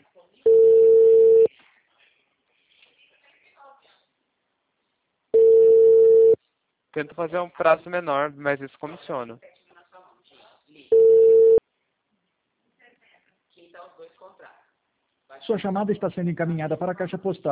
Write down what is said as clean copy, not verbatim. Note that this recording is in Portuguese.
Tento fazer um prazo menor, mas isso comissiona. Sua chamada está sendo encaminhada para a caixa postal.